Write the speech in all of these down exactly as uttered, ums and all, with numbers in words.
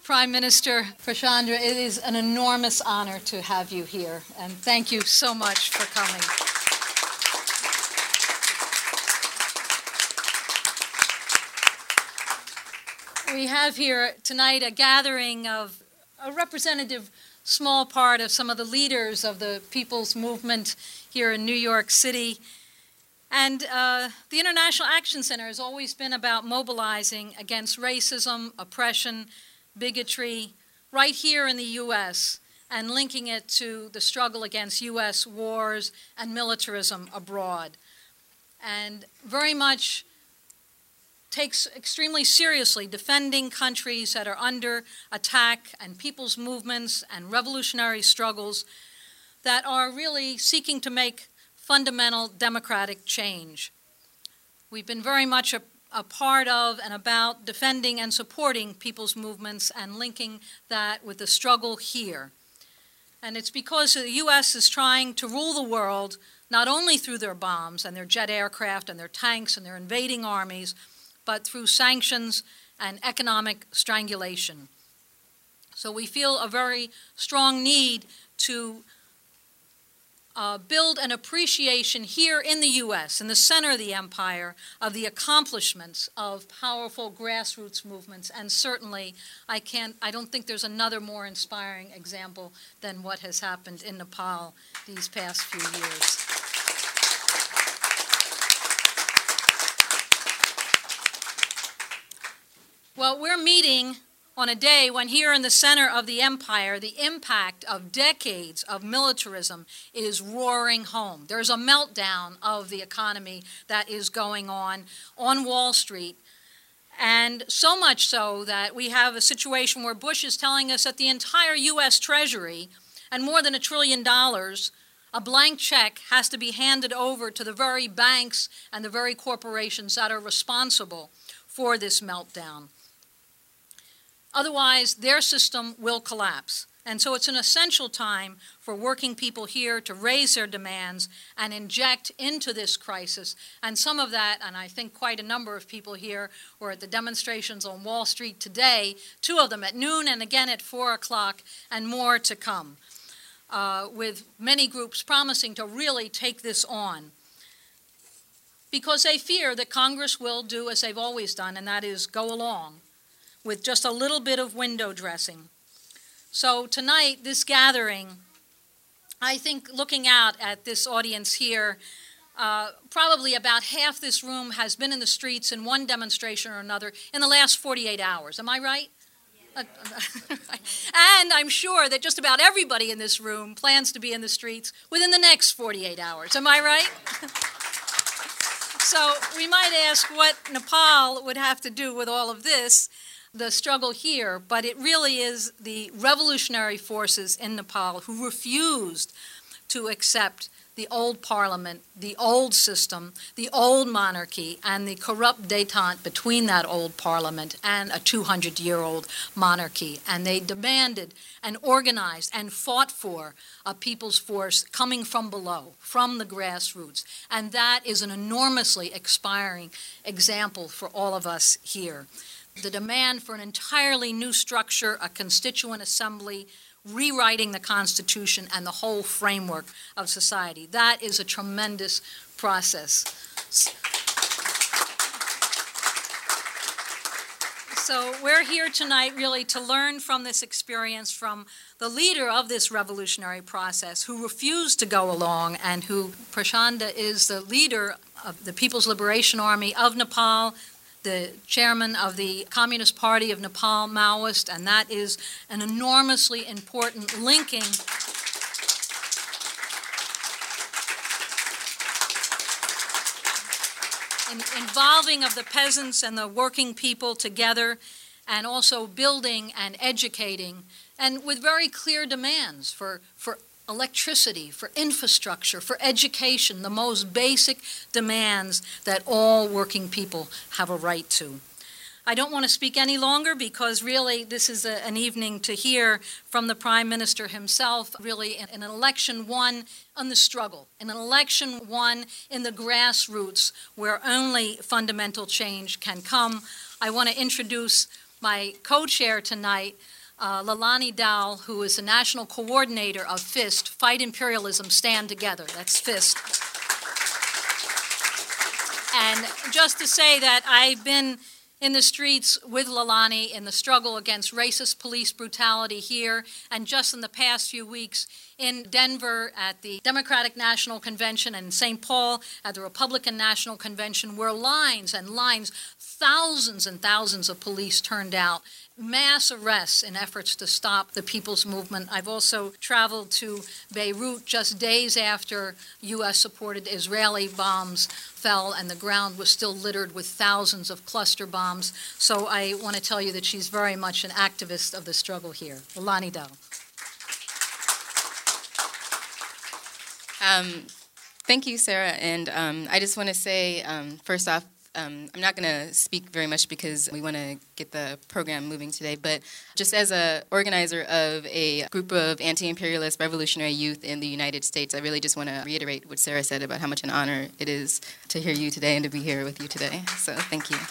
Prime Minister Prashandra, it is an enormous honor to have you here, and thank you so much for coming. We have here tonight a gathering of a representative small part of some of the leaders of the people's movement here in New York City. And uh, the International Action Center has always been about mobilizing against racism, oppression, bigotry, right here in the U S, and linking it to the struggle against U S wars and militarism abroad. And very much takes extremely seriously defending countries that are under attack and people's movements and revolutionary struggles that are really seeking to make fundamental democratic change. We've been very much a, a part of and about defending and supporting people's movements and linking that with the struggle here. And it's because the U S is trying to rule the world not only through their bombs and their jet aircraft and their tanks and their invading armies, but through sanctions and economic strangulation. So we feel a very strong need to uh, build an appreciation here in the U S, in the center of the empire, of the accomplishments of powerful grassroots movements. And certainly, I can't, I don't think there's another more inspiring example than what has happened in Nepal these past few years. Well, we're meeting on a day when here in the center of the empire, the impact of decades of militarism is roaring home. There's a meltdown of the economy that is going on on Wall Street, and so much so that we have a situation where Bush is telling us that the entire U S Treasury and more than a trillion dollars, a blank check, has to be handed over to the very banks and the very corporations that are responsible for this meltdown. Otherwise, their system will collapse. And so it's an essential time for working people here to raise their demands and inject into this crisis. And some of that, and I think quite a number of people here were at the demonstrations on Wall Street today, two of them at noon and again at four o'clock, and more to come, uh, with many groups promising to really take this on, because they fear that Congress will do as they've always done, and that is go along with just a little bit of window dressing. So tonight, this gathering, I think looking out at this audience here, uh, probably about half this room has been in the streets in one demonstration or another in the last forty-eight hours. Am I right? Yeah. And I'm sure that just about everybody in this room plans to be in the streets within the next forty-eight hours. Am I right? So we might ask what Nepal would have to do with all of this, the struggle here, but it really is the revolutionary forces in Nepal who refused to accept the old parliament, the old system, the old monarchy, and the corrupt détente between that old parliament and a two hundred year old monarchy. And they demanded and organized and fought for a people's force coming from below, from the grassroots. And that is an enormously inspiring example for all of us here. The demand for an entirely new structure, a constituent assembly, rewriting the Constitution and the whole framework of society. That is a tremendous process. So we're here tonight really to learn from this experience from the leader of this revolutionary process who refused to go along, and who, Prashandra, is the leader of the People's Liberation Army of Nepal, the chairman of the Communist Party of Nepal, Maoist, and that is an enormously important linking in, involving of the peasants and the working people together, and also building and educating, and with very clear demands for, for electricity, for infrastructure, for education, the most basic demands that all working people have a right to. I don't want to speak any longer because really this is a, an evening to hear from the Prime Minister himself, really in, in an election won on the struggle, in an election won in the grassroots where only fundamental change can come. I want to introduce my co-chair tonight, uh, Lalani Dowell, who is the national coordinator of FIST, Fight Imperialism, Stand Together. That's FIST. And just to say that I've been in the streets with Lalani in the struggle against racist police brutality here, and just in the past few weeks in Denver at the Democratic National Convention and Saint Paul at the Republican National Convention, where lines and lines, thousands and thousands of police turned out, mass arrests in efforts to stop the People's Movement. I've also traveled to Beirut just days after U S-supported Israeli bombs fell and the ground was still littered with thousands of cluster bombs. So I want to tell you that she's very much an activist of the struggle here. Lalani Dowell. Um, thank you, Sarah. And um, I just want to say, um, first off, Um, I'm not going to speak very much because we want to get the program moving today, but just as an organizer of a group of anti-imperialist revolutionary youth in the United States, I really just want to reiterate what Sarah said about how much an honor it is to hear you today and to be here with you today. So thank you.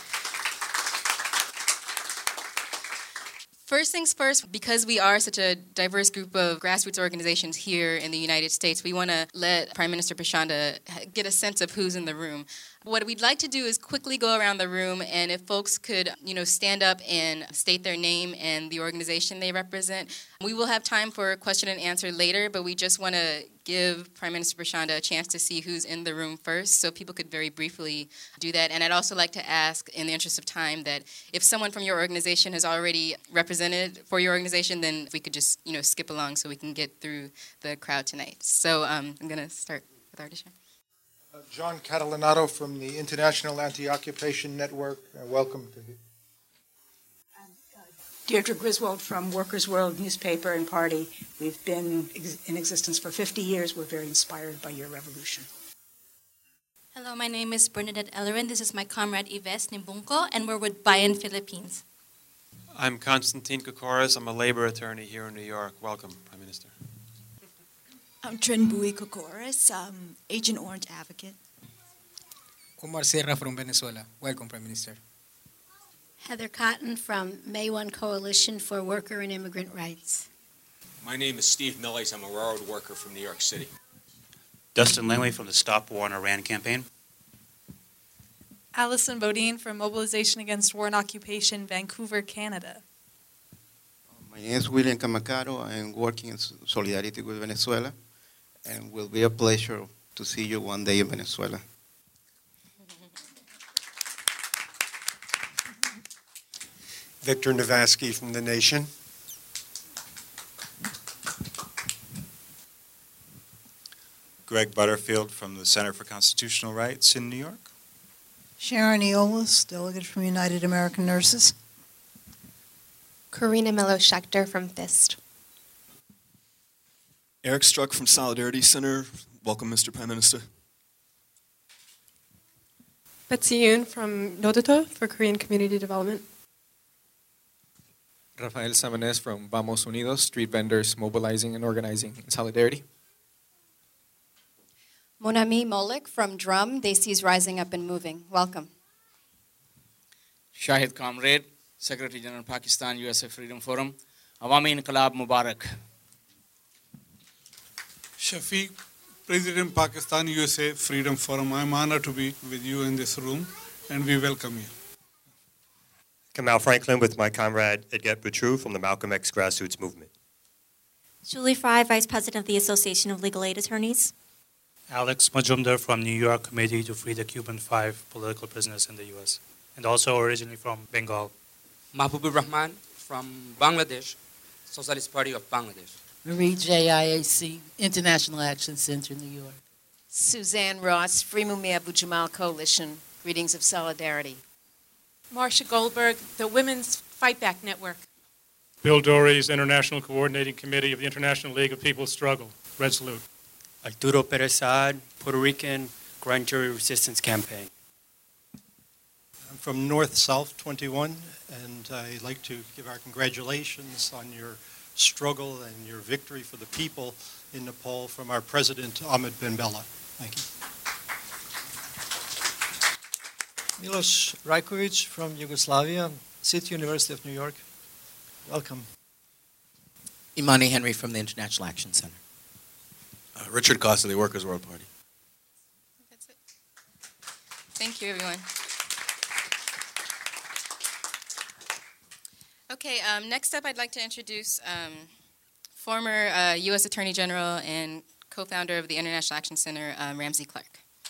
First things first, because we are such a diverse group of grassroots organizations here in the United States, we want to let Prime Minister Prachanda get a sense of who's in the room. What we'd like to do is quickly go around the room, and if folks could, you know, stand up and state their name and the organization they represent. We will have time for question and answer later, but we just want to give Prime Minister Prachanda a chance to see who's in the room first, so people could very briefly do that. And I'd also like to ask, in the interest of time, that if someone from your organization has already represented for your organization, then we could just, you know, skip along so we can get through the crowd tonight. So um, I'm going to start with Ardisha. Uh, John Catalanato from the International Anti-Occupation Network. Uh, welcome to you. Deirdre Griswold from Workers' World newspaper and party. We've been ex- in existence for fifty years. We're very inspired by your revolution. Hello, my name is Bernadette Ellerin. This is my comrade Yves Nimbunko, and we're with Bayan Philippines. I'm Constantine Kokoris. I'm a labor attorney here in New York. Welcome, Prime Minister. I'm Trenbui Kokoris, um, Agent Orange advocate. Omar Serra from Venezuela. Welcome, Prime Minister. Heather Cotton from May One Coalition for Worker and Immigrant Rights. My name is Steve Millies. I'm a railroad worker from New York City. Dustin Langley from the Stop War on Iran campaign. Alison Bodine from Mobilization Against War and Occupation, Vancouver, Canada. My name is William Camacaro. I am working in solidarity with Venezuela, and it will be a pleasure to see you one day in Venezuela. Victor Navasky from The Nation. Greg Butterfield from the Center for Constitutional Rights in New York. Sharon Eolas, delegate from United American Nurses. Karina Melo-Schechter from FIST. Eric Struck from Solidarity Center. Welcome, Mister Prime Minister. Betsy Yoon from Nodoto for Korean Community Development. Rafael Samanes from Vamos Unidos, street vendors mobilizing and organizing in solidarity. Monami Molik from Drum, Desis Rising Up and Moving. Welcome. Shahid Kamred, Secretary General Pakistan U S A Freedom Forum. Awami Inqilab Mubarak. Shafiq, President Pakistan U S A Freedom Forum. I'm honored to be with you in this room, and we welcome you. Kamal Franklin with my comrade Edget Boutrou from the Malcolm X Grassroots Movement. Julie Fry, Vice President of the Association of Legal Aid Attorneys. Alex Majumdar from New York Committee to Free the Cuban Five political prisoners in the U S, and also originally from Bengal. Mahbubur Rahman from Bangladesh, Socialist Party of Bangladesh. Marie J. I A C, International Action Center, New York. Suzanne Ross, Free Mumia Abu Jamal Coalition, Greetings of Solidarity. Marcia Goldberg, the Women's Fight Back Network. Bill Dorey's International Coordinating Committee of the International League of People's Struggle. Red salute. Arturo Perez Saad, Puerto Rican Grand Jury Resistance Campaign. I'm from North South twenty-one, and I'd like to give our congratulations on your struggle and your victory for the people in Nepal from our President Ahmed Ben Bella. Thank you. Milos Rajkovic from Yugoslavia, City University of New York. Welcome. Imani Henry from the International Action Center. Uh, Richard Costa, the Workers' World Party. Thank you, everyone. Okay, um, next up I'd like to introduce um, former uh, U S Attorney General and co-founder of the International Action Center, um, Ramsey Clark.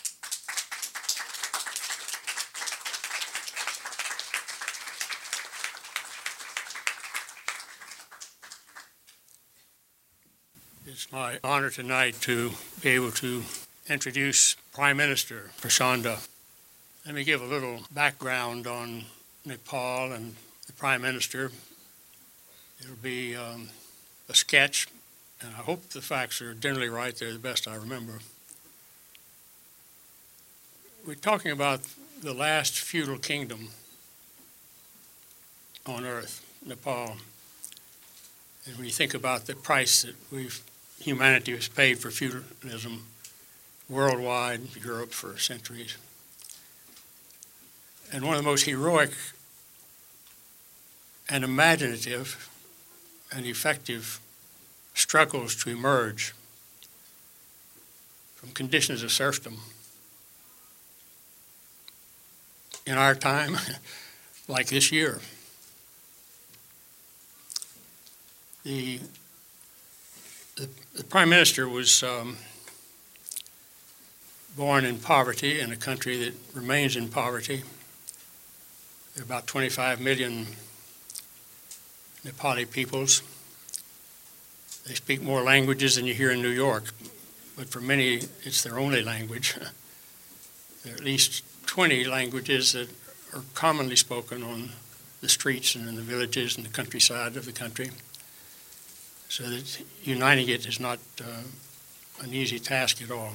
It's my honor tonight to be able to introduce Prime Minister Prachanda. Let me give a little background on Nepal and the Prime Minister. It'll be um, a sketch, and I hope the facts are generally right. They're the best I remember. We're talking about the last feudal kingdom on earth, Nepal. And when you think about the price that we've humanity has paid for feudalism worldwide, Europe for centuries. And one of the most heroic and imaginative and effective struggles to emerge from conditions of serfdom in our time, like this year. The The, the Prime Minister was um, born in poverty in a country that remains in poverty. There are about twenty-five million Nepali peoples. They speak more languages than you hear in New York, but for many it's their only language. There are at least twenty languages that are commonly spoken on the streets and in the villages and the countryside of the country. So that uniting it is not uh, an easy task at all.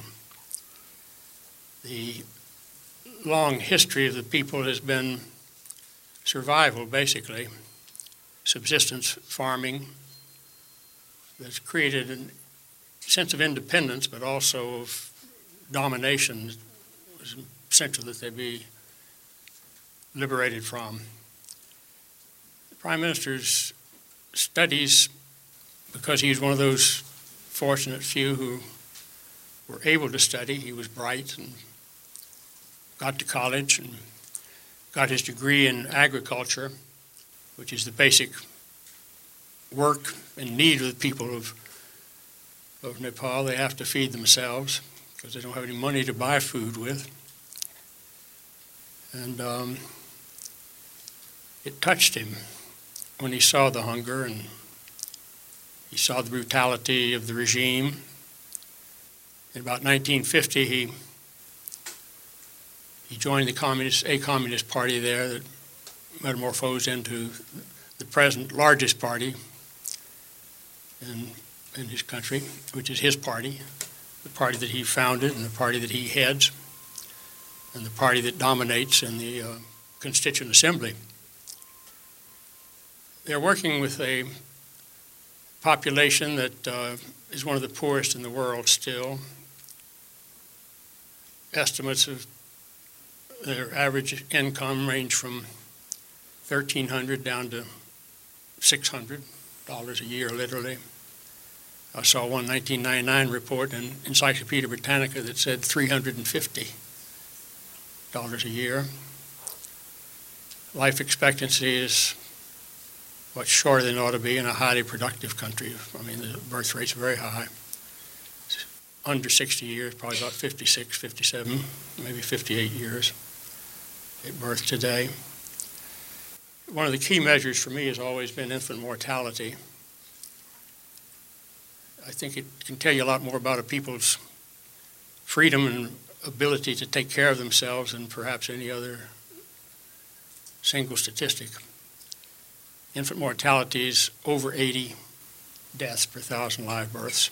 The long history of the people has been survival, basically, subsistence farming that's created a sense of independence, but also of domination. It was essential that they be liberated from. The Prime Minister's studies, because he was one of those fortunate few who were able to study. He was bright and got to college and got his degree in agriculture, which is the basic work and need of the people of, of Nepal. They have to feed themselves because they don't have any money to buy food with. And um, it touched him when he saw the hunger and he saw the brutality of the regime. In about nineteen fifty, he he joined the communist, a communist party there that metamorphosed into the present largest party in, in his country, which is his party, the party that he founded and the party that he heads, and the party that dominates in the uh, Constituent Assembly. They're working with a population that uh, is one of the poorest in the world still. Estimates of their average income range from thirteen hundred dollars down to six hundred dollars a year, literally. I saw one nineteen ninety-nine report in Encyclopedia Britannica that said three hundred fifty dollars a year. Life expectancy is much shorter than it ought to be in a highly productive country. I mean, the birth rate's very high. It's under sixty years, probably about fifty-six, fifty-seven, maybe fifty-eight years at birth today. One of the key measures for me has always been infant mortality. I think it can tell you a lot more about a people's freedom and ability to take care of themselves than perhaps any other single statistic. Infant mortality is over eighty deaths per thousand live births.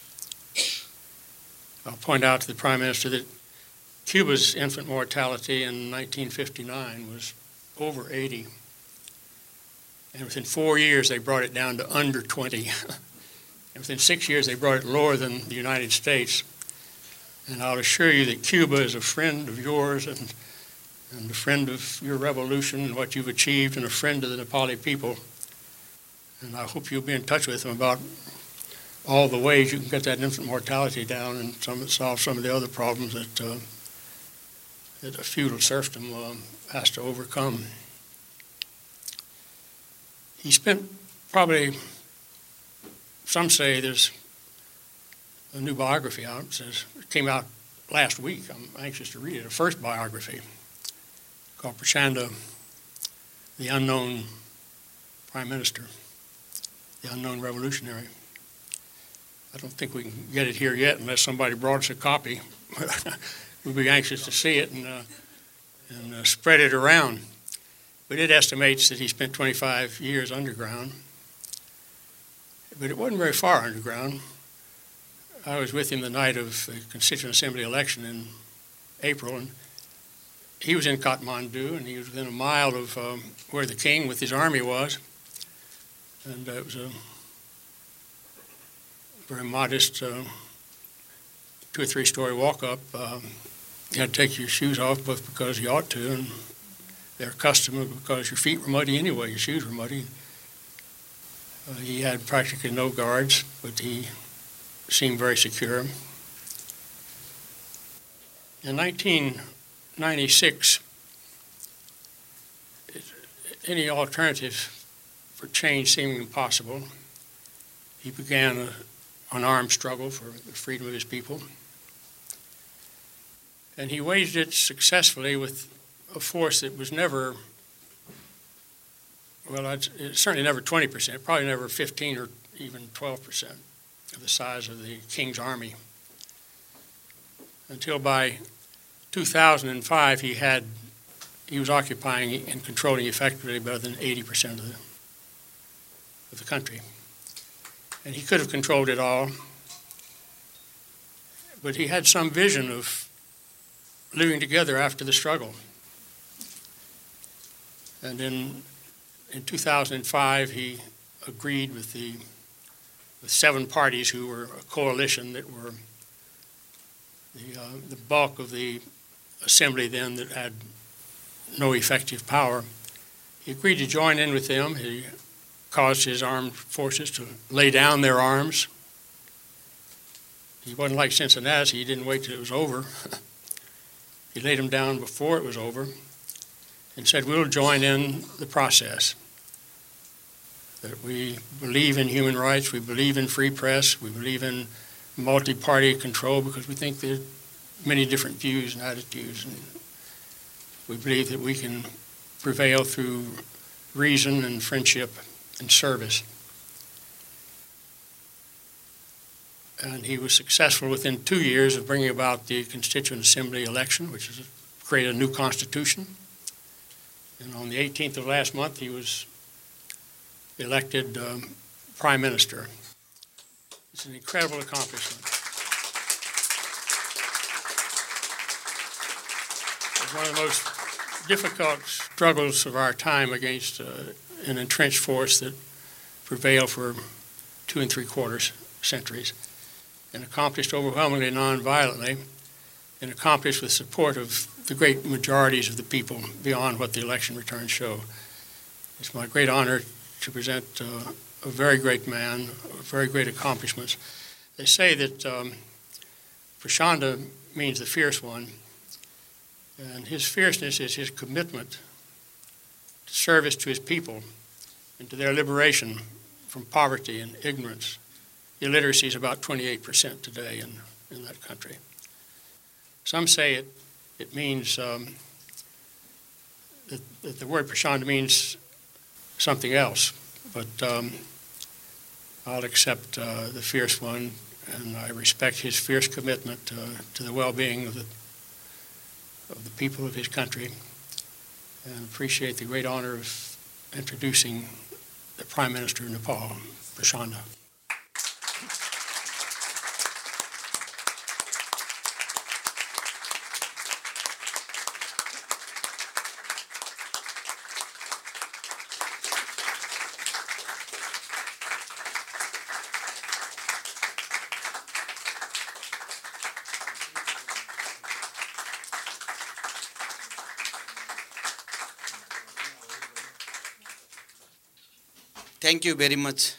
I'll point out to the Prime Minister that Cuba's infant mortality in nineteen fifty-nine was over eighty. And within four years, they brought it down to under twenty. And within six years, they brought it lower than the United States. And I'll assure you that Cuba is a friend of yours and, and a friend of your revolution and what you've achieved, and a friend of the Nepali people. And I hope you'll be in touch with them about all the ways you can get that infant mortality down and some, solve some of the other problems that, uh, that a feudal serfdom uh, has to overcome. He spent probably, some say there's a new biography out. It says it came out last week. I'm anxious to read it. A first biography called Prachanda, the Unknown Prime Minister, the Unknown Revolutionary. I don't think we can get it here yet unless somebody brought us a copy. We'd be anxious to see it and, uh, and uh, spread it around. But it estimates that he spent twenty-five years underground. But it wasn't very far underground. I was with him the night of the Constituent Assembly election in April, and he was in Kathmandu, and he was within a mile of um, where the king with his army was. And uh, it was a very modest uh, two or three story walk up. Um, you had to take your shoes off both because you ought to, and they're accustomed because your feet were muddy anyway, your shoes were muddy. Uh, he had practically no guards, but he seemed very secure. In nineteen ninety-six, any alternative for change seeming impossible, he began a, an armed struggle for the freedom of his people. And he waged it successfully with a force that was never, well, it's certainly never twenty percent, probably never fifteen or even twelve percent of the size of the king's army. Until by two thousand five, he had, he was occupying and controlling effectively better than eighty percent of the, of the country. And he could have controlled it all, but he had some vision of living together after the struggle. And in, in two thousand five, he agreed with the with seven parties who were a coalition that were the, uh, the bulk of the assembly then that had no effective power. He agreed to join in with them. He caused his armed forces to lay down their arms. He wasn't like Cincinnati. He didn't wait till it was over. He laid them down before it was over and said, we'll join in the process. That we believe in human rights, we believe in free press, we believe in multi-party control because we think there are many different views and attitudes. And we believe that we can prevail through reason and friendship and service. And he was successful within two years of bringing about the Constituent Assembly election, which is create a new constitution. And on the eighteenth of last month, he was elected um, prime minister. It's an incredible accomplishment. It's one of the most difficult struggles of our time against uh, an entrenched force that prevailed for two and three quarters centuries, and accomplished overwhelmingly non-violently, and accomplished with support of the great majorities of the people beyond what the election returns show. It's my great honor to present uh, a very great man, very great accomplishments. They say that um, Prachanda means the fierce one, and his fierceness is his commitment to service to his people and to their liberation from poverty and ignorance. Illiteracy is about twenty-eight percent today in, in that country. Some say it, it means um, that, that the word Prachanda means something else, but um, I'll accept uh, the fierce one, and I respect his fierce commitment uh, to the well-being of the, of the people of his country, and appreciate the great honor of introducing the Prime Minister of Nepal, Prachanda. Thank you very much.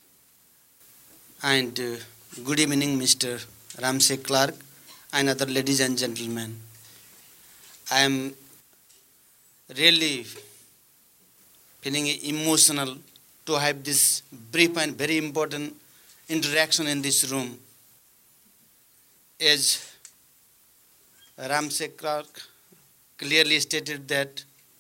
And uh, good evening, Mister Ramsey Clark and other ladies and gentlemen. I am really feeling emotional to have this brief and very important interaction in this room. As Ramsey Clark clearly stated that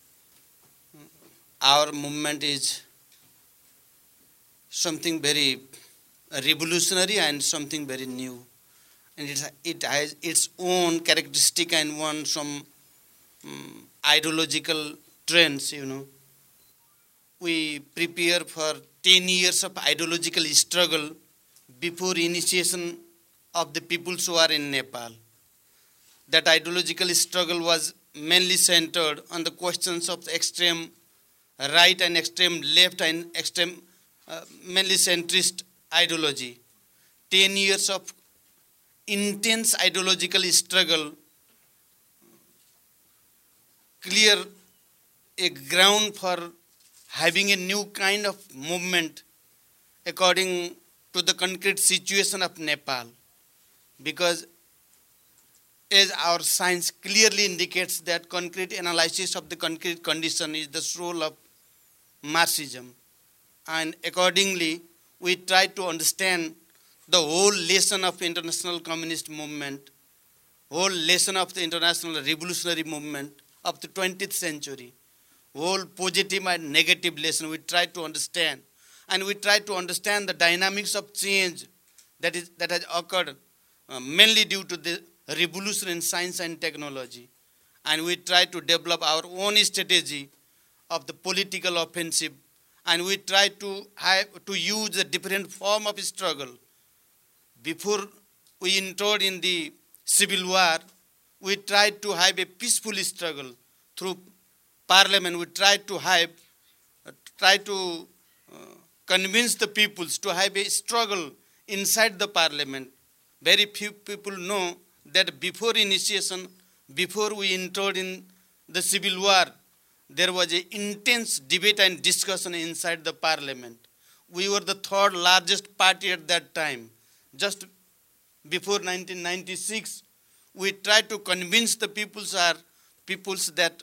our movement is something very revolutionary and something very new. And it, it has its own characteristic and one some um, ideological trends, you know. We prepare for ten years of ideological struggle before initiation of the peoples who are in Nepal. That ideological struggle was mainly centered on the questions of the extreme right and extreme left and extreme uh, mainly centrist ideology. Ten years of intense ideological struggle clear a ground for having a new kind of movement according to the concrete situation of Nepal. Because as our science clearly indicates that concrete analysis of the concrete condition is the soul of Marxism. And accordingly, we try to understand the whole lesson of international communist movement, whole lesson of the international revolutionary movement of the twentieth century, whole positive and negative lesson we try to understand. And we try to understand the dynamics of change that is that has occurred uh, mainly due to the revolution in science and technology. And we try to develop our own strategy of the political offensive. And we try to have, to use a different form of struggle. Before we entered in the civil war, we tried to have a peaceful struggle through parliament. We tried to have, uh, try to uh, convince the peoples to have a struggle inside the parliament. Very few people know that before initiation, before we entered in the civil war, there was an intense debate and discussion inside the parliament. We were the third largest party at that time. Just before nineteen ninety-six, we tried to convince the peoples, are, peoples that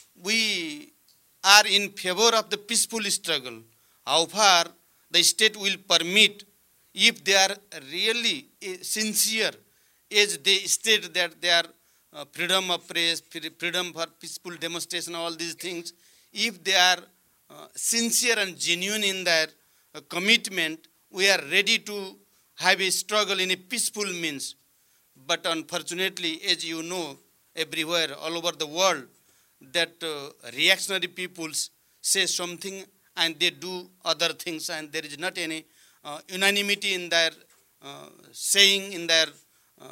we are in favor of the peaceful struggle. How far the state will permit, if they are really sincere, as they state that they are uh, freedom of press, freedom for peaceful demonstration, all these things, if they are uh, sincere and genuine in their uh, commitment, we are ready to have a struggle in a peaceful means. But unfortunately, as you know, everywhere, all over the world, that uh, reactionary peoples say something and they do other things, and there is not any uh, unanimity in their uh, saying, in their uh,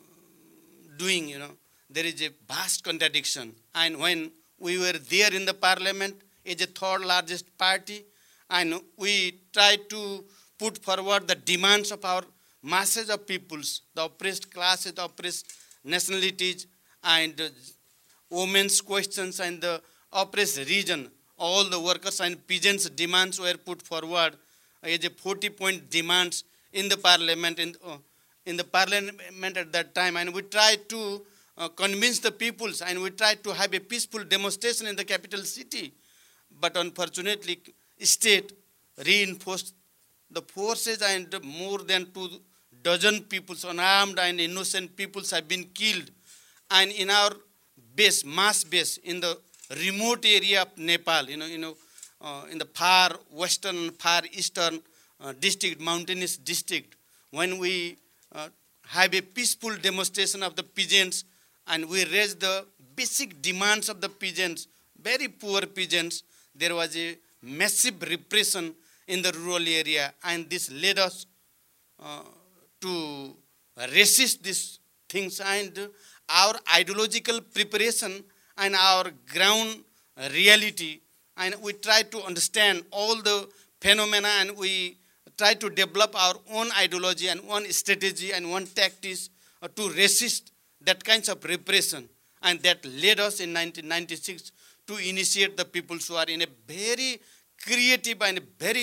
doing, you know. There is a vast contradiction. And when we were there in the parliament as a third largest party, and we tried to put forward the demands of our masses of peoples, the oppressed classes, the oppressed nationalities, and uh, women's questions and the oppressed region, all the workers and peasants' demands were put forward as a forty-point demands in the parliament, in, uh, in the parliament at that time. And we tried to uh, convince the peoples, and we tried to have a peaceful demonstration in the capital city. But unfortunately, state reinforced the forces, and more than two dozen peoples, unarmed and innocent peoples, have been killed. And in our base, mass base, in the remote area of Nepal, you know, you know, uh, in the far western, far eastern uh, district, mountainous district, when we uh, have a peaceful demonstration of the peasants, and we raise the basic demands of the peasants, very poor peasants, there was a massive repression in the rural area, and this led us uh, to resist these things, and our ideological preparation and our ground reality, and we try to understand all the phenomena, and we try to develop our own ideology and one strategy and one tactics uh, to resist that kinds of repression. And that led us in nineteen ninety-six to initiate the peoples who are in a very creative and very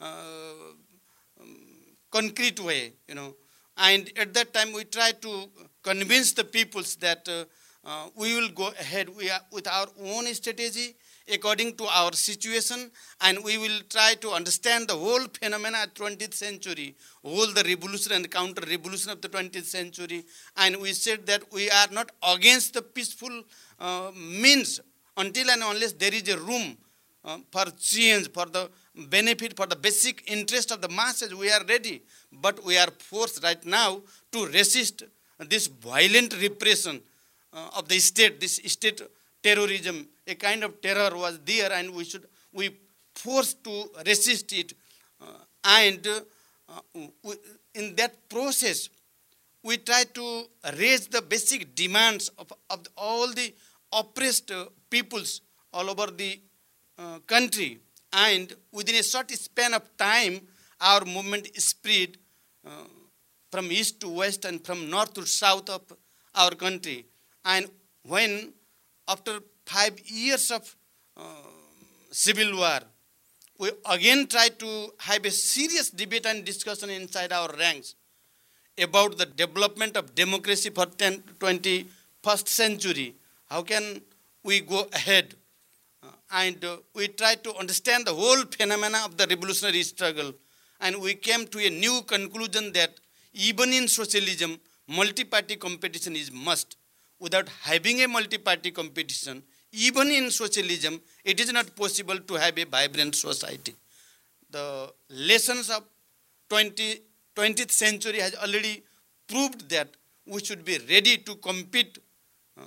uh, um, concrete way, you know. And at that time, we tried to convince the peoples that uh, uh, we will go ahead we are, with our own strategy according to our situation, and we will try to understand the whole phenomena of twentieth century, whole the revolution and counter-revolution of the twentieth century. And we said that we are not against the peaceful uh, means until and unless there is a room uh, for change, for the benefit, for the basic interest of the masses. We are ready, but we are forced right now to resist this violent repression uh, of the state, this state terrorism. A kind of terror was there, and we should we forced to resist it. Uh, and uh, we, in that process, we try to raise the basic demands of, of all the oppressed uh, peoples all over the uh, country. And within a short span of time, our movement spread uh, from east to west and from north to south of our country. And when, after five years of uh, civil war, we again try to have a serious debate and discussion inside our ranks about the development of democracy for the twenty-first century. How can we go ahead? Uh, and uh, we try to understand the whole phenomena of the revolutionary struggle. And we came to a new conclusion that even in socialism, multi-party competition is must. Without having a multi-party competition, even in socialism, it is not possible to have a vibrant society. The lessons of twentieth century has already proved that we should be ready to compete uh,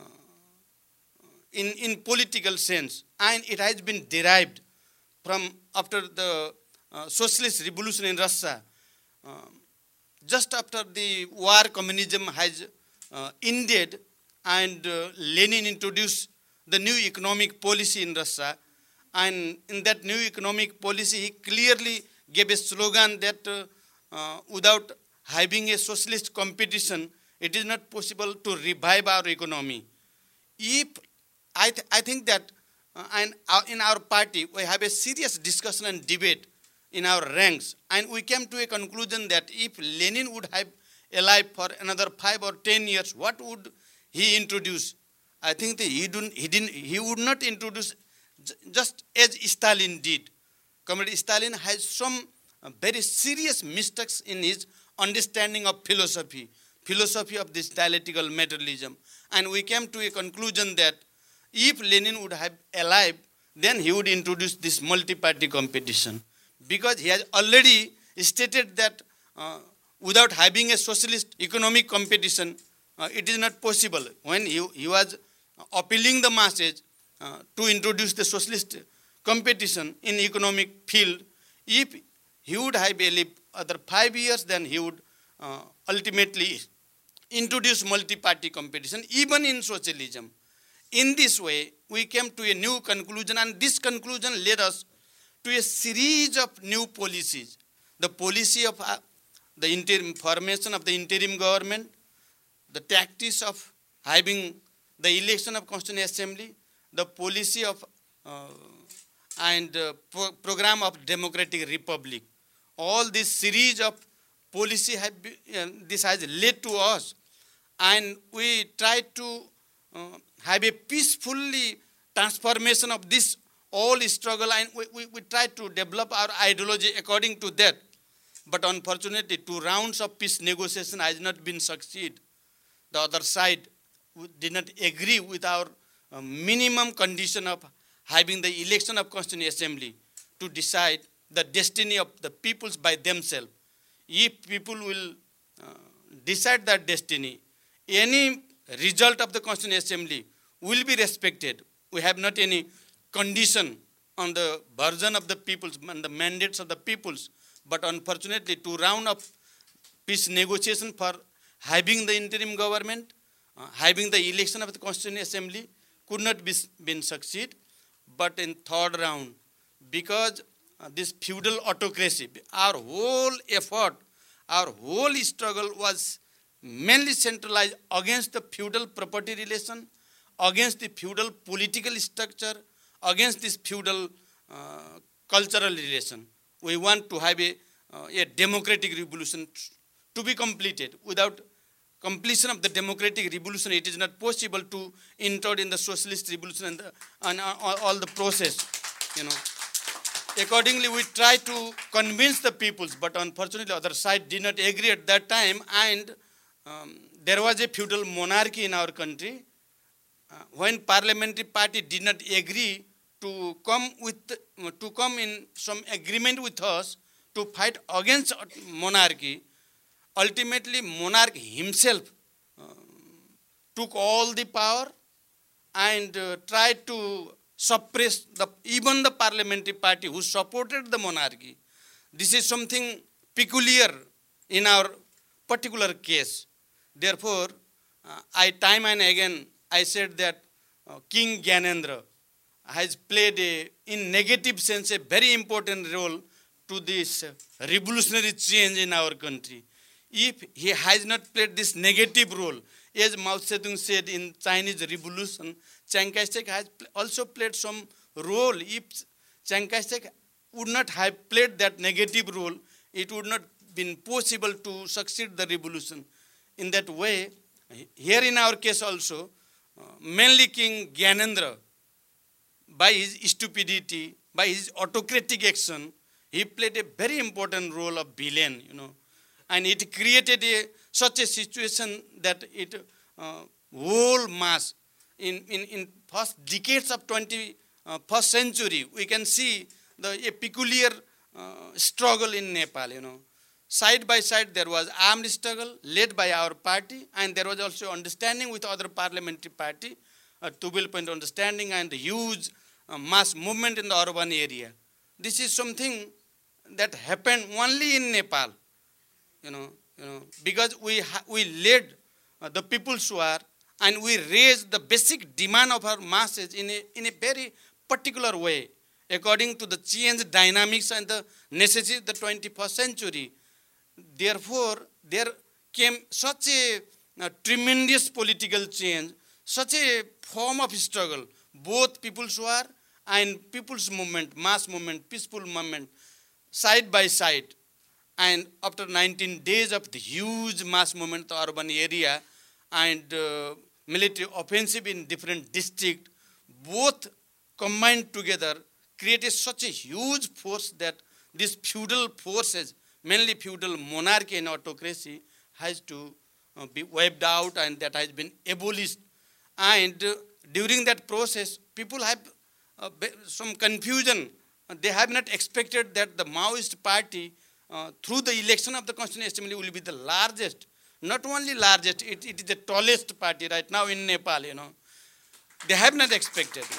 in, in political sense. And it has been derived from after the uh, socialist revolution in Russia. Uh, just after the war, communism has uh, ended, and uh, Lenin introduced the new economic policy in Russia. And in that new economic policy, he clearly gave a slogan that uh, uh, without having a socialist competition, it is not possible to revive our economy. If I, th I think that uh, and our, in our party, we have a serious discussion and debate in our ranks. And we came to a conclusion that if Lenin would have alive for another five or ten years, what would he introduce? I think that he, didn't, he, didn't, he would not introduce just as Stalin did. Comrade Stalin has some uh, very serious mistakes in his understanding of philosophy, philosophy of this dialectical materialism. And we came to a conclusion that if Lenin would have alive, then he would introduce this multi-party competition. Because he has already stated that uh, without having a socialist economic competition, uh, it is not possible. When he, he was appealing the masses uh, to introduce the socialist competition in economic field, if he would have lived other five years, then he would uh, ultimately introduce multi-party competition, even in socialism. In this way, we came to a new conclusion, and this conclusion led us to a series of new policies. The policy of uh, the interim formation of the interim government, the tactics of having the election of Constituent Assembly, the policy of uh, and uh, pro program of democratic republic. All this series of policy have been, uh, this has led to us, and we try to uh, have a peacefully transformation of this all struggle, and we, we, we try to develop our ideology according to that. But unfortunately, two rounds of peace negotiation has not been succeed. The other side did not agree with our uh, minimum condition of having the election of Constituent Assembly to decide the destiny of the peoples by themselves. If people will uh, decide that destiny, any result of the Constituent Assembly will be respected. We have not any condition on the version of the peoples and the mandates of the peoples. But unfortunately, two rounds of peace negotiation for having the interim government, uh, having the election of the Constituent Assembly could not be been succeed. But in third round, because uh, this feudal autocracy, our whole effort, our whole struggle was mainly centralized against the feudal property relation, against the feudal political structure, against this feudal uh, cultural relation. we want to have a, uh, a democratic revolution to be completed. Without completion of the democratic revolution, it is not possible to enter in the socialist revolution and, the, and all, all the process, you know. Accordingly, we try to convince the peoples, but unfortunately, the other side did not agree at that time, and um, there was a feudal monarchy in our country. Uh, when parliamentary party did not agree to come with uh, to come in some agreement with us to fight against monarchy, ultimately monarch himself uh, took all the power and uh, tried to suppress the, even the parliamentary party who supported the monarchy. This is something peculiar in our particular case. Therefore, uh, I time and again I said that uh, King Gyanendra has played a, in negative sense, a very important role to this uh, revolutionary change in our country. If he has not played this negative role, as Mao Zedong said in Chinese Revolution, Chiang Kai-shek has also played some role. If Chiang Kai-shek would not have played that negative role, it would not have been possible to succeed the revolution. In that way, here in our case also, uh, mainly King Gyanendra, by his stupidity, by his autocratic action, he played a very important role of villain, you know. And it created a, such a situation that it uh, whole mass in, in, in first decades of twenty-first century, we can see the a peculiar uh, struggle in Nepal, you know. Side by side there was armed struggle led by our party, and there was also understanding with other parliamentary party, a two-bill point understanding, and a huge uh, mass movement in the urban area. This is something that happened only in Nepal. You know, you know, because we ha we led uh, the people's war, and we raised the basic demand of our masses in a in a very particular way, according to the change dynamics and the necessity of the twenty-first century. Therefore, there came such a, a tremendous political change, such a form of struggle, both people's war and people's movement, mass movement, peaceful movement, side by side. And after nineteen days of the huge mass movement in the urban area and uh, military offensive in different districts, both combined together created such a huge force that these feudal forces, mainly feudal monarchy and autocracy, has to uh, be wiped out, and that has been abolished. And uh, during that process, people have uh, some confusion. They have not expected that the Maoist party, Uh, through the election of the Constituent Assembly, will be the largest, not only largest, it, it is the tallest party right now in Nepal, you know. They have not expected. You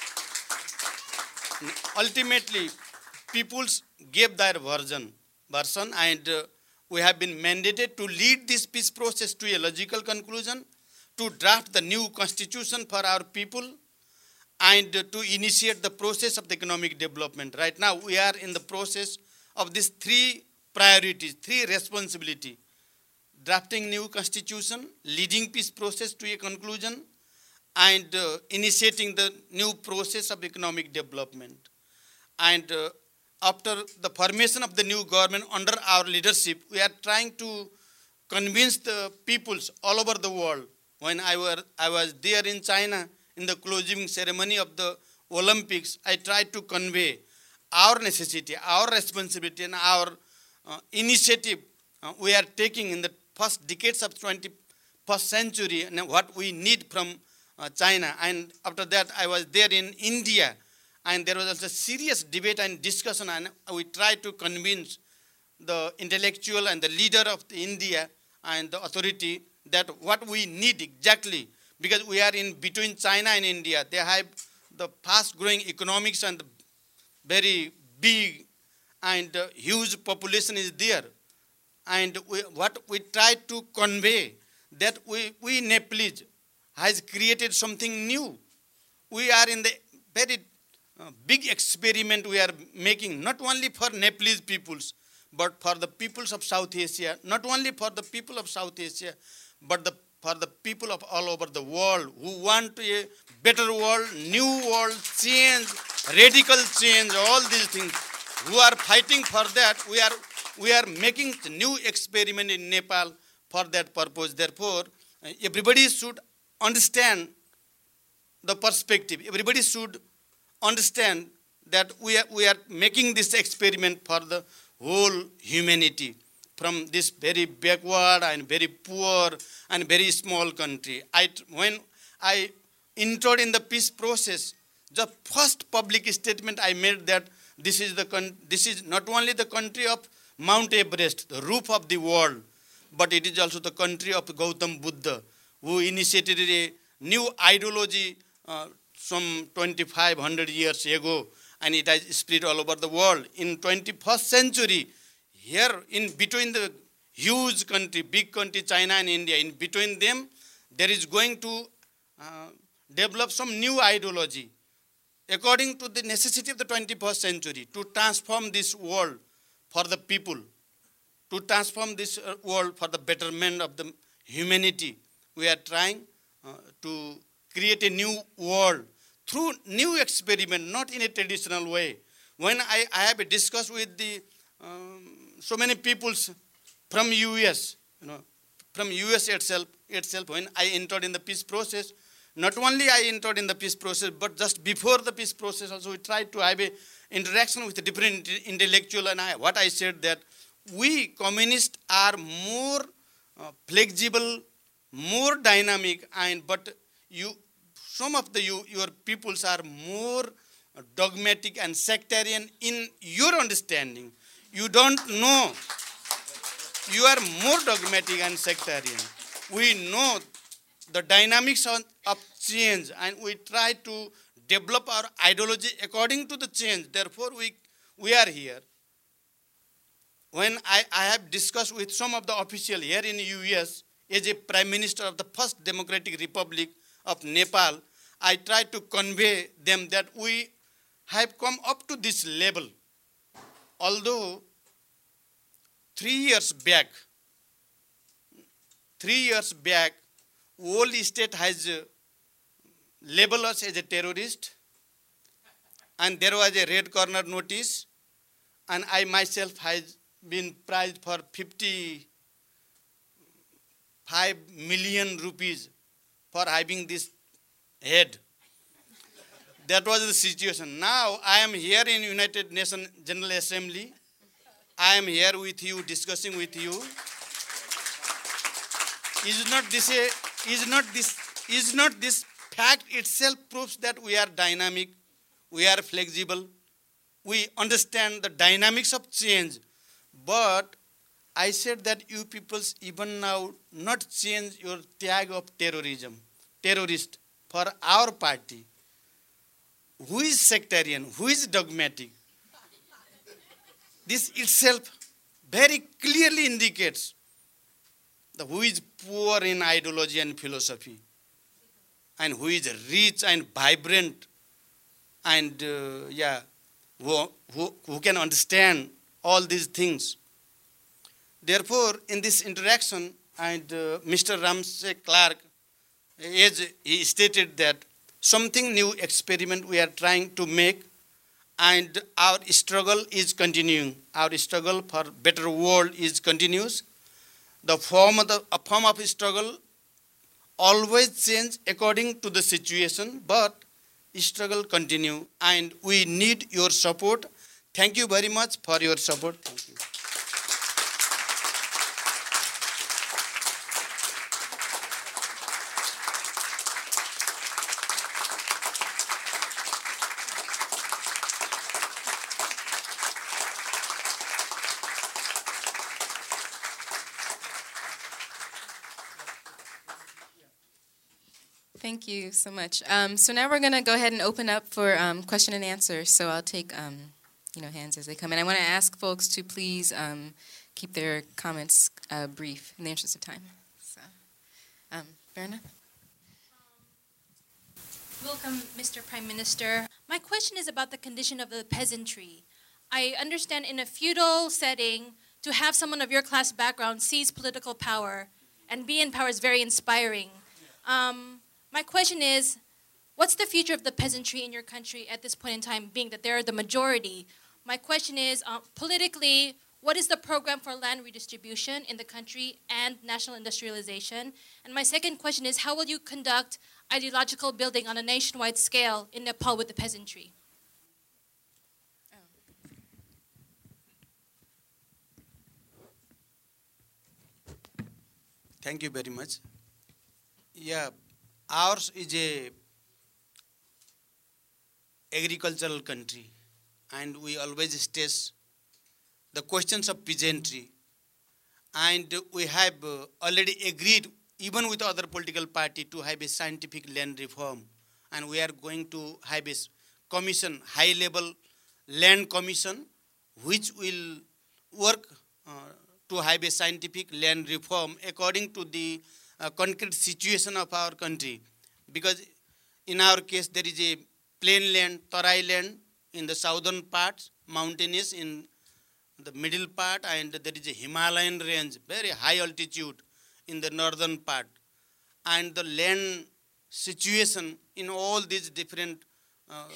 know. Ultimately, peoples gave their version, version and uh, we have been mandated to lead this peace process to a logical conclusion, to draft the new constitution for our people, and uh, to initiate the process of the economic development. Right now, we are in the process of these three priorities, three responsibility: drafting new constitution, leading peace process to a conclusion, and uh, initiating the new process of economic development. And uh, after the formation of the new government under our leadership, we are trying to convince the peoples all over the world. When I, were, I was there in China in the closing ceremony of the Olympics, I tried to convey our necessity, our responsibility, and our uh, initiative uh, we are taking in the first decades of twenty-first century, and what we need from uh, China. And after that, I was there in India, and there was also serious debate and discussion, and we tried to convince the intellectual and the leader of the India and the authority that what we need exactly, because we are in between China and India. They have the fast-growing economics and the very big and uh, huge population is there. And we, what we try to convey, that we, we Nepalese has created something new. We are in the very uh, big experiment we are making, not only for Nepalese peoples, but for the peoples of South Asia, not only for the people of South Asia, but the, for the people of all over the world who want a better world, new world, change, radical change, all these things. who are fighting for that. We are, we are making new experiment in Nepal for that purpose. Therefore, everybody should understand the perspective. Everybody should understand that we are, we are making this experiment for the whole humanity, from this very backward and very poor and very small country. I, when I entered in the peace process, the first public statement I made that this is, the, this is not only the country of Mount Everest, the roof of the world, but it is also the country of Gautam Buddha, who initiated a new ideology uh, some twenty-five hundred years ago, and it has spread all over the world. In twenty-first century, here in between the huge country, big country, China and India, in between them, there is going to uh, develop some new ideology according to the necessity of the twenty-first century to transform this world for the people, to transform this world for the betterment of the humanity. We are trying uh, to create a new world through new experiment, not in a traditional way. When I, I have discussed with the um, so many peoples from U S, you know, from U S itself, itself, when I entered in the peace process, not only I entered in the peace process, but just before the peace process also we tried to have a interaction with the different intellectual, and I, what I said that we communists are more uh, flexible, more dynamic, and but you, some of the you, your peoples are more dogmatic and sectarian in your understanding. You don't know. You are more dogmatic and sectarian. We know the dynamics of, of change, and we try to develop our ideology according to the change. Therefore, we, we are here. When I, I have discussed with some of the officials here in the U S as a Prime Minister of the first Democratic Republic of Nepal, I try to convey them that we have come up to this level. Although three years back, three years back, whole state has uh, labeled us as a terrorist, and there was a red corner notice, and I myself has been prized for fifty-five million rupees for having this head. That was the situation. Now I am here in United Nations General Assembly. I am here with you, discussing with you. Is not this a, is not this, is not this fact itself proves that we are dynamic, we are flexible, we understand the dynamics of change. But I said that you peoples even now not change your tag of terrorism, terrorist for our party. Who is sectarian? Who is dogmatic? This itself very clearly indicates the who is poor in ideology and philosophy, and who is rich and vibrant, and uh, yeah, who, who, who can understand all these things. Therefore, in this interaction, and uh, Mister Ramsey Clark, as he stated that something new experiment we are trying to make, and our struggle is continuing. Our struggle for better world is continuous. The form of the a form of struggle always change according to the situation, but struggle continue, and we need your support. Thank you very much for your support. Thank you. Thank you so much. Um, so now we're going to go ahead and open up for um, question and answer. So I'll take um, you know, hands as they come in. I want to ask folks to please um, keep their comments uh, brief in the interest of time. So, um, Berna? Welcome, Mister Prime Minister. My question is about the condition of the peasantry. I understand in a feudal setting, to have someone of your class background seize political power and be in power is very inspiring. Um, My question is, what's the future of the peasantry in your country at this point in time, being that they're the majority? My question is, uh, politically, what is the program for land redistribution in the country and national industrialization? And my second question is, how will you conduct ideological building on a nationwide scale in Nepal with the peasantry? Thank you very much. Yeah, ours is a agricultural country, and we always stress the questions of peasantry. And we have uh, already agreed, even with other political party, to have a scientific land reform. And we are going to have a commission, high-level land commission, which will work uh, to have a scientific land reform according to the uh, concrete situation of our country. Because in our case, there is a plain land, Tarai land in the southern part, mountainous in the middle part, and there is a Himalayan range, very high altitude in the northern part. And the land situation in all these different uh,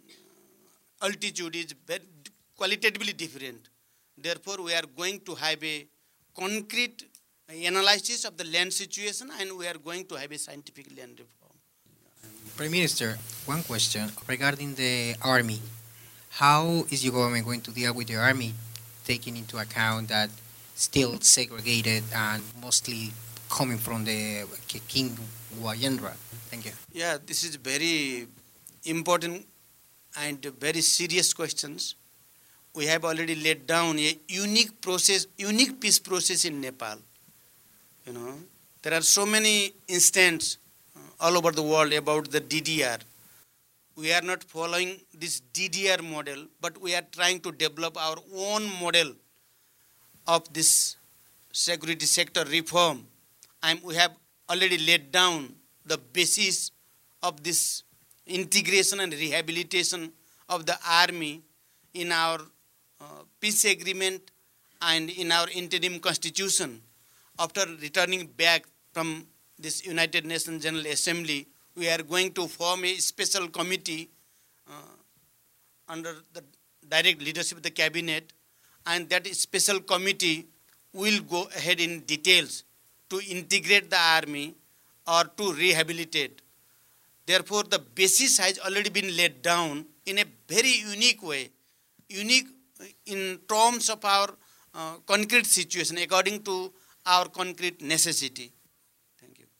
altitude is very qualitatively different. Therefore, we are going to have a concrete analysis of the land situation, and we are going to have a scientific land reform. Prime Minister, one question regarding the army. How is your government going to deal with the army, taking into account that still segregated and mostly coming from the King Wayendra? Thank you. Yeah, this is very important and very serious questions. We have already laid down a unique process, unique peace process in Nepal. You know, there are so many instances uh, all over the world about the D D R. We are not following this D D R model, but we are trying to develop our own model of this security sector reform. And we have already laid down the basis of this integration and rehabilitation of the army in our uh, peace agreement and in our interim constitution. After returning back from this United Nations General Assembly, we are going to form a special committee uh, under the direct leadership of the cabinet, and that special committee will go ahead in details to integrate the army or to rehabilitate. Therefore, the basis has already been laid down in a very unique way, unique in terms of our uh, concrete situation, according to our concrete necessity. Thank you.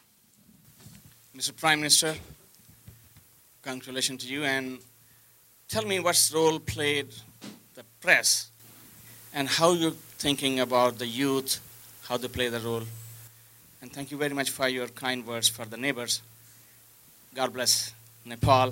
Mister Prime Minister, congratulations to you, and tell me what role played the press and how you're thinking about the youth, how they play the role. And thank you very much for your kind words for the neighbors. God bless Nepal.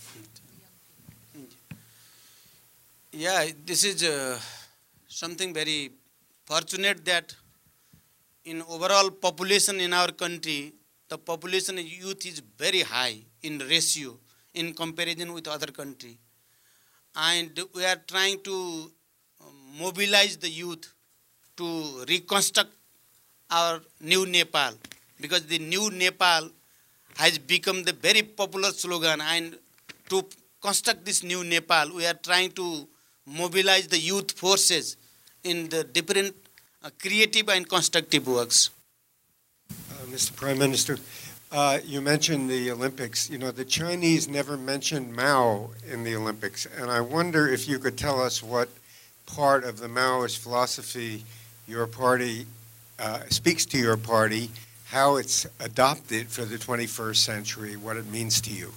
Yeah, this is uh, something very fortunate that in overall population in our country, the population of youth is very high in ratio in comparison with other country. And we are trying to mobilize the youth to reconstruct our new Nepal, because the new Nepal has become the very popular slogan, and to construct this new Nepal, we are trying to mobilize the youth forces in the different uh, creative and constructive works. Uh, Mister Prime Minister, uh, you mentioned the Olympics. You know, the Chinese never mentioned Mao in the Olympics, and I wonder if you could tell us what part of the Maoist philosophy your party uh, speaks to your party, how it's adopted for the twenty-first century, what it means to you.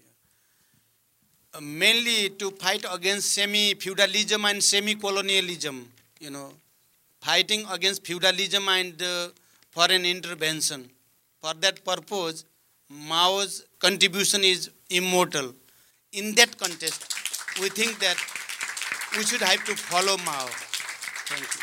Uh, mainly to fight against semi-feudalism and semi-colonialism, you know, fighting against feudalism and uh, foreign intervention. For that purpose, Mao's contribution is immortal. In that context, we think that we should have to follow Mao. Thank you.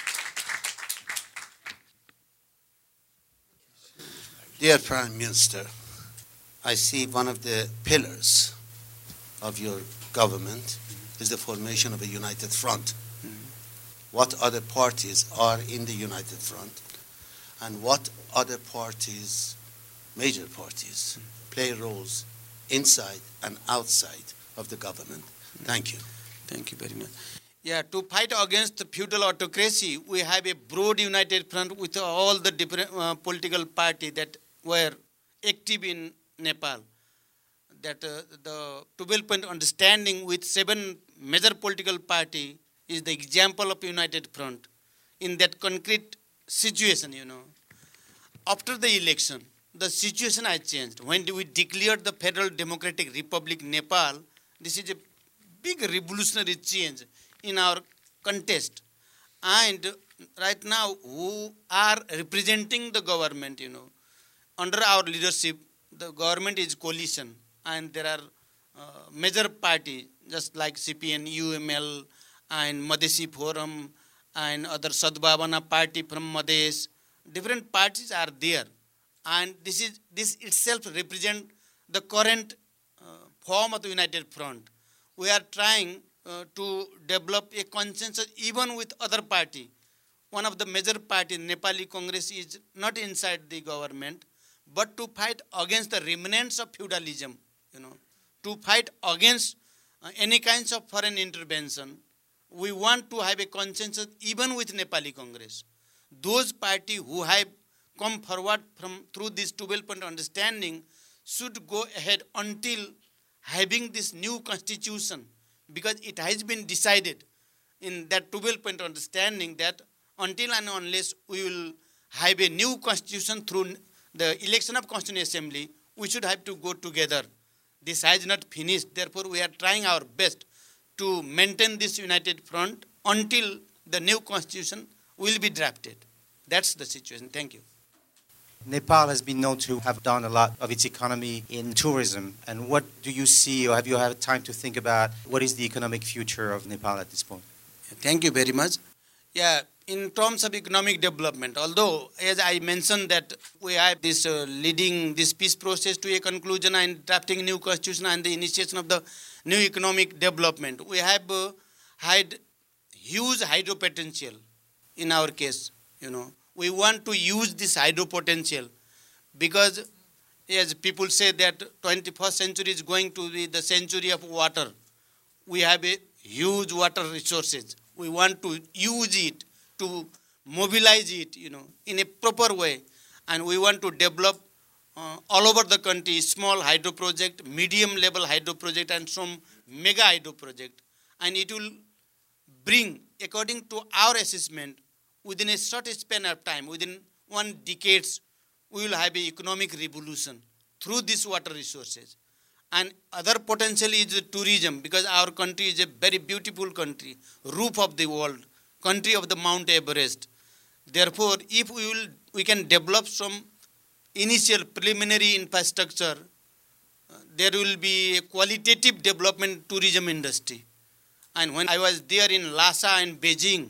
Dear Prime Minister, I see one of the pillars of your government is the formation of a united front. Mm-hmm. What other parties are in the united front, and what other parties, major parties, mm-hmm. play roles inside and outside of the government? Mm-hmm. Thank you. Thank you very much. Yeah, to fight against the feudal autocracy, we have a broad united front with all the different uh, political parties that were active in Nepal. That uh, the twelve-point understanding with seven major political parties is the example of united front in that concrete situation, you know. After the election, the situation has changed. When we declared the Federal Democratic Republic Nepal, this is a big revolutionary change in our contest. And right now, who are representing the government, you know, under our leadership, the government is coalition, and there are uh, major parties, just like C P N, U M L, and Madhesi Forum, and other Sadbhavana party from Madhesh. Different parties are there. And this is this itself represents the current uh, form of the United Front. We are trying uh, to develop a consensus even with other party. One of the major parties, Nepali Congress, is not inside the government, but to fight against the remnants of feudalism, you know, to fight against uh, any kinds of foreign intervention. We want to have a consensus even with Nepali Congress. Those parties who have come forward from through this twelve-point understanding should go ahead until having this new constitution, because it has been decided in that twelve-point understanding that until and unless we will have a new constitution through the election of Constituent Assembly, we should have to go together. This has not finished. Therefore, we are trying our best to maintain this united front until the new constitution will be drafted. That's the situation. Thank you. Nepal has been known to have done a lot of its economy in tourism. And what do you see, or have you had time to think about, what is the economic future of Nepal at this point? Thank you very much. Yeah, in terms of economic development, although, as I mentioned, that we have this uh, leading this peace process to a conclusion and drafting new constitution and the initiation of the new economic development, we have uh, had huge hydro potential in our case, you know. We want to use this hydro potential because, as people say that twenty-first century is going to be the century of water. We have a huge water resources. We want to use it, to mobilize it, you know, in a proper way. And we want to develop uh, all over the country small hydro project, medium level hydro project, and some mega hydro project. And it will bring, according to our assessment, within a short span of time, within one decade, we will have an economic revolution through these water resources. And other potential is tourism, because our country is a very beautiful country, roof of the world, country of the Mount Everest. Therefore, if we will, we can develop some initial preliminary infrastructure, uh, there will be a qualitative development tourism industry. And when I was there in Lhasa and Beijing,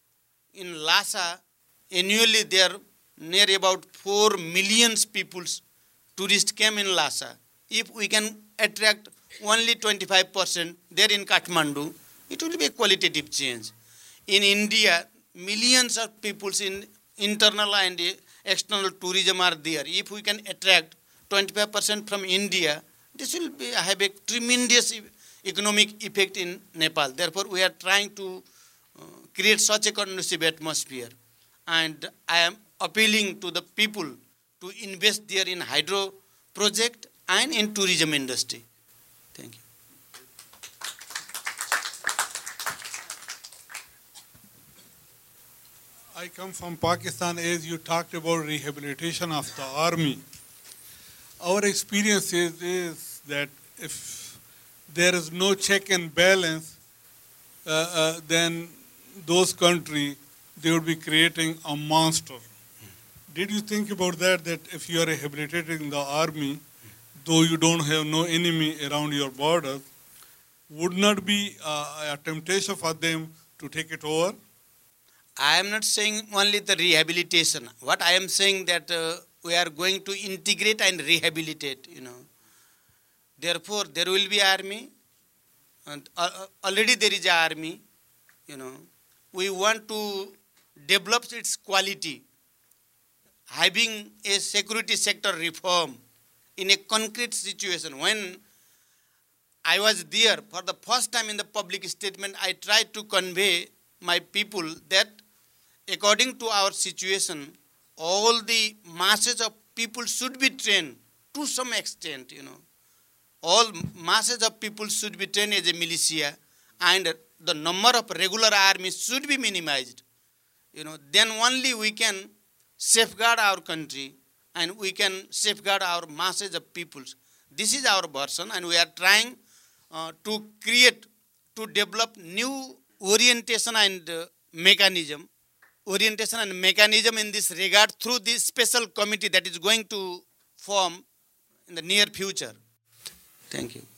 in Lhasa, annually there near about four million people, tourists came in Lhasa. If we can attract only twenty-five percent there in Kathmandu, it will be a qualitative change. In India, millions of people in internal and external tourism are there. If we can attract twenty-five percent from India, this will be, have a tremendous economic effect in Nepal. Therefore, we are trying to uh, create such a conducive atmosphere. And I am appealing to the people to invest there in hydro project and in tourism industry. Thank you. I come from Pakistan. As you talked about rehabilitation of the army, our experience is, is that if there is no check and balance, uh, uh, then those countries, they would be creating a monster. Did you think about that, that if you are rehabilitating the army, though you don't have no enemy around your borders, would not be uh, a temptation for them to take it over? I am not saying only the rehabilitation. What I am saying that uh, we are going to integrate and rehabilitate, you know. Therefore, there will be army, and uh, already there is an army, you know. We want to develop its quality, having a security sector reform in a concrete situation. When I was there for the first time in the public statement. I tried to convey my people that according to our situation, all the masses of people should be trained to some extent, you know. All masses of people should be trained as a militia, and the number of regular armies should be minimized. You know, then only we can safeguard our country and we can safeguard our masses of peoples. This is our version, and we are trying uh, to create, to develop new orientation and uh, mechanism, orientation and mechanism in this regard through this special committee that is going to form in the near future. Thank you.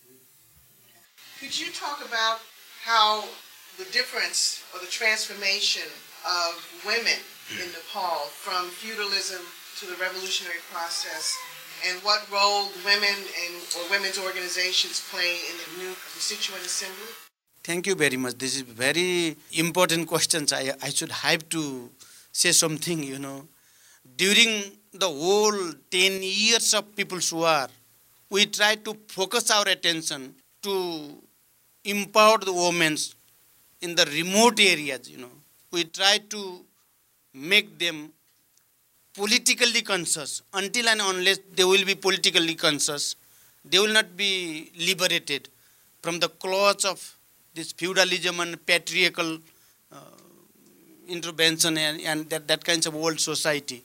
Could you talk about how the difference or the transformation of women in Nepal from feudalism to the revolutionary process, and what role women and or women's organizations play in the new Constituent Assembly? Thank you very much. This is very important questions. I, I should have to say something, you know. During the whole ten years of People's War, we tried to focus our attention to empower the women in the remote areas, you know. We tried to make them politically conscious. Until and unless they will be politically conscious, they will not be liberated from the claws of this feudalism and patriarchal uh, intervention and, and that, that kinds of old society.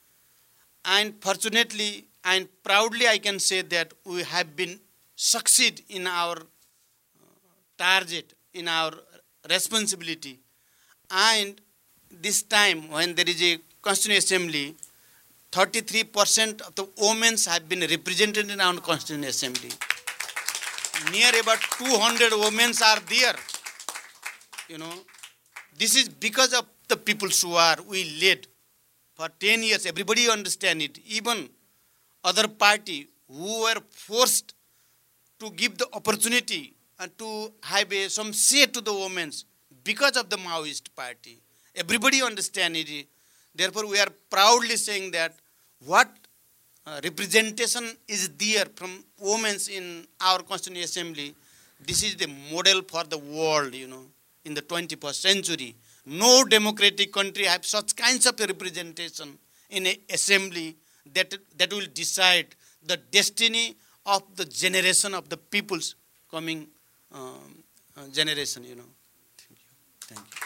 And fortunately and proudly I can say that we have been succeed in our uh, target, in our responsibility. And this time when there is a Constituent Assembly, thirty-three percent of the women have been represented in our Constituent Assembly. Near about two hundred women are there. You know, this is because of the People's War we led for ten years. Everybody understand it. Even other party who were forced to give the opportunity and to have a, some say to the women because of the Maoist party. Everybody understand it. Therefore, we are proudly saying that what uh, representation is there from women in our Constituent Assembly, this is the model for the world, you know, in the twenty-first century. No democratic country have such kinds of representation in an assembly that, that will decide the destiny of the generation of the people's coming um, uh, generation, you know. Thank you. Thank you.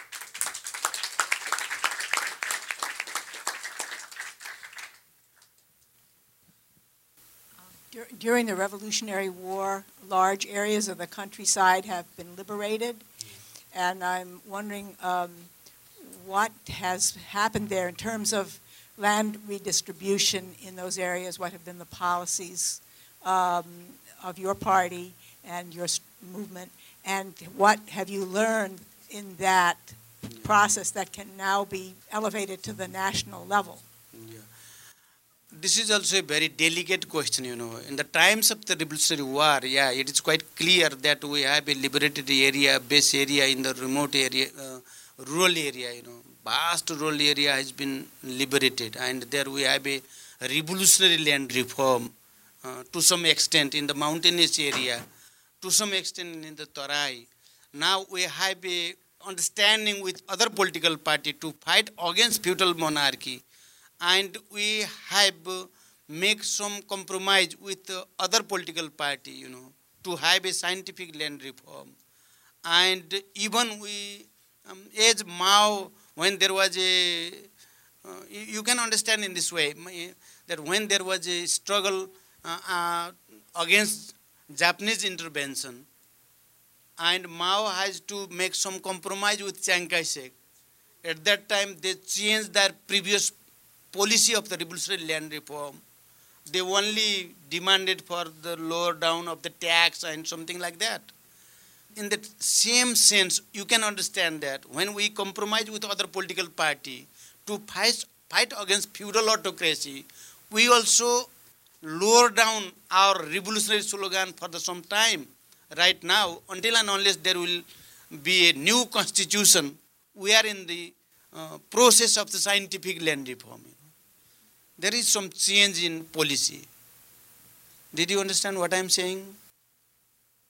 During the Revolutionary War, large areas of the countryside have been liberated, and I'm wondering um, what has happened there in terms of land redistribution in those areas. What have been the policies um, of your party and your movement, and what have you learned in that process that can now be elevated to the national level? This is also a very delicate question, you know. In the times of the Revolutionary War, yeah, it is quite clear that we have a liberated area, base area in the remote area, uh, rural area, you know. Vast rural area has been liberated, and there we have a revolutionary land reform uh, to some extent in the mountainous area, to some extent in the Tarai. Now we have a understanding with other political party to fight against feudal monarchy. And we have uh, make some compromise with uh, other political party, you know, to have a scientific land reform. And even we, um, as Mao, when there was a, uh, you, you can understand in this way, that when there was a struggle uh, uh, against Japanese intervention, and Mao has to make some compromise with Chiang Kai-shek. At that time, they changed their previous policy of the revolutionary land reform. They only demanded for the lower down of the tax and something like that. In the same sense, you can understand that when we compromise with other political party to fight, fight against feudal autocracy, we also lower down our revolutionary slogan for the some time. Right now, until and unless there will be a new constitution, we are in the uh, process of the scientific land reform. There is some change in policy. Did you understand what I am saying?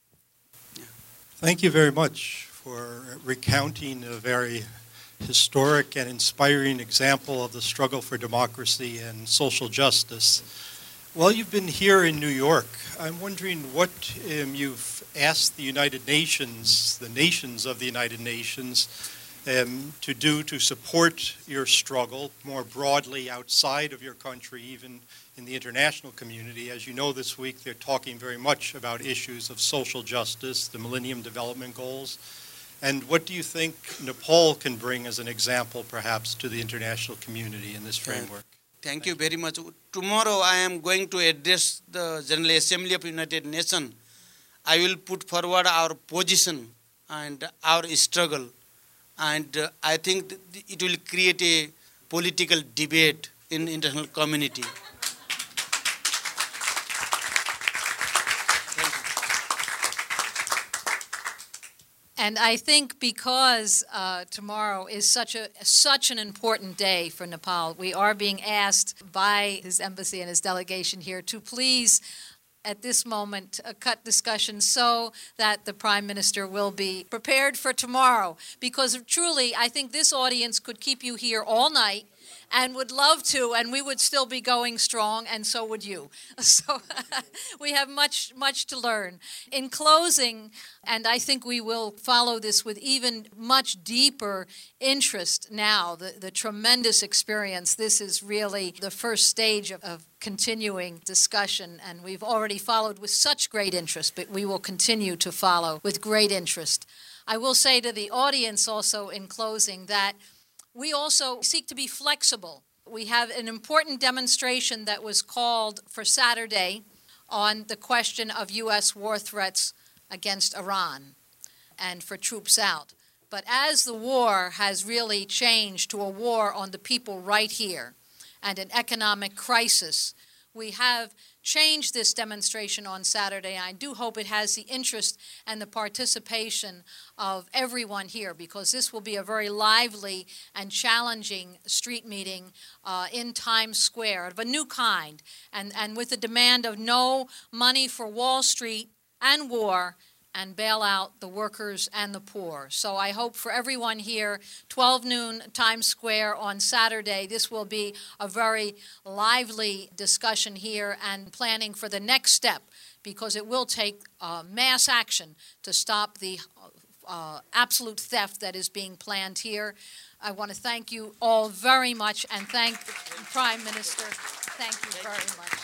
Thank you very much for recounting a very historic and inspiring example of the struggle for democracy and social justice. While you've been here in New York, I'm wondering what um, you've asked the United Nations, the nations of the United Nations, um, to do to support your struggle more broadly outside of your country, even in the international community. As you know, this week they're talking very much about issues of social justice, the Millennium Development Goals. And what do you think Nepal can bring as an example, perhaps, to the international community in this framework? Thank you very much. Tomorrow I am going to address the General Assembly of United Nations. I will put forward our position and our struggle. And uh, I think that it will create a political debate in the international community. And I think because uh, tomorrow is such a such an important day for Nepal, we are being asked by his embassy and his delegation here to please, at this moment, uh, cut discussion so that the Prime Minister will be prepared for tomorrow. Because truly, I think this audience could keep you here all night and would love to, and we would still be going strong, and so would you. So we have much, much to learn. In closing, and I think we will follow this with even much deeper interest now, the, the tremendous experience. This is really the first stage of, of continuing discussion, and we've already followed with such great interest, but we will continue to follow with great interest. I will say to the audience also in closing that we also seek to be flexible. We have an important demonstration that was called for Saturday on the question of U S war threats against Iran and for troops out. But as the war has really changed to a war on the people right here and an economic crisis, we have changed this demonstration on Saturday. I do hope it has the interest and the participation of everyone here, because this will be a very lively and challenging street meeting uh, in Times Square of a new kind, and, and with the demand of no money for Wall Street and war, and bail out the workers and the poor. So I hope for everyone here, twelve noon Times Square on Saturday, this will be a very lively discussion here and planning for the next step, because it will take uh, mass action to stop the uh, absolute theft that is being planned here. I want to thank you all very much and thank the Prime Minister. Thank you very much.